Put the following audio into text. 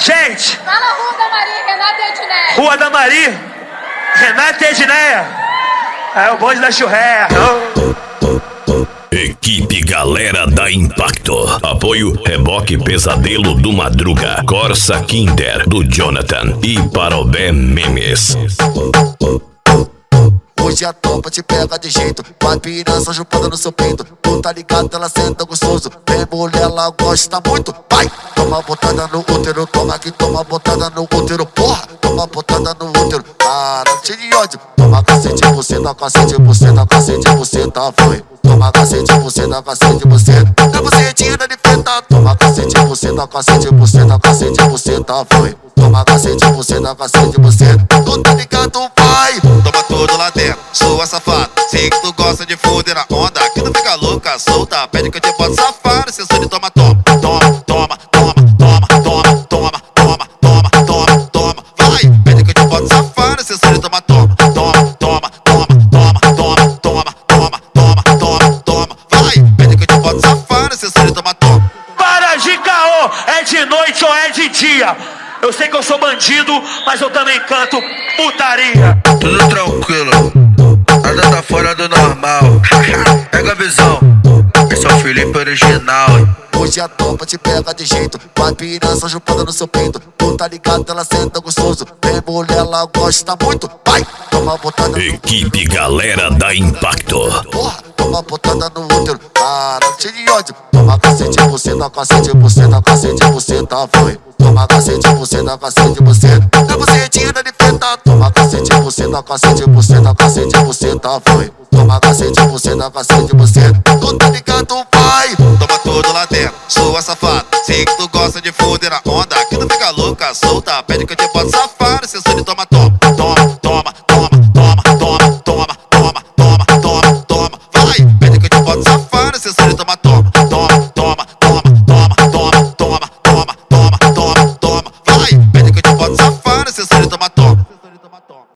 Gente! Tá na Rua da Maria, Renata e Edneia. Rua da Maria, Renata e Edneia. É o bonde da churré. Equipe Galera da Impacto. Apoio Reboque Pesadelo do Madruga, Corsa Kinder do Jonathan e Parobé Memes. Hoje a tropa te pega de jeito, vai pirança chupada no seu peito. Tu tá ligado, ela senta gostoso. Vem mulher, ela gosta muito. Vai, toma botada no útero, toma que toma botada no útero. Porra, toma botada no útero. Cara, cheio de ódio. Toma cacete, você dá cacete, você dá cacete, você tá foi. Toma cacete, você dá cacete, você dá bucetinha de preta. Toma cacete, você dá cacete, você dá cacete, você tá foi. Toma cacete, você dá cacete, você tu tá ligado, vai. Toma tudo lá dentro, sua safada. Sei que tu gosta de foder na onda, que tu fica louca, solta. Pede que eu te boto safado, cê só de toma, toma, toma, toma, toma, toma, toma, toma, toma, toma, toma, toma. Vai, pede que eu te boto safado, cê só de toma, toma, toma, toma, toma, toma, toma, toma, toma, toma, toma, toma. Vai, pede que eu te boto safado, cê só de toma, toma. Para de caô, é de noite ou é de dia? Eu sei que eu sou bandido, mas eu também canto putaria. Tudo tranquilo, nada tá fora do normal. Pega a visão, esse é o Felipe original. Hoje a tropa te pega de jeito, vai pirança chupada no seu peito. Tu tá ligado, ela senta gostoso. Vem mulher, ela gosta muito. Vai, toma botada no Equipe Galera da Impacto. porra, toma botada no útero. Cara, cheio de ódio. Toma cacete, você dá cacete, você dá cacete, você tá foi. Toma cacete, você dá cacete, você dá bucetinha de preta. Toma cacete, você dá cacete, você dá cacete, você tá foi. Toma cacete, você dá cacete, você tu tá ligado, vai. Toma tudo lá dentro, sua safada. Sei que tu gosta de foder na onda, que tu fica louca, solta. Pede que eu te boto safado, cê só de toma, toma.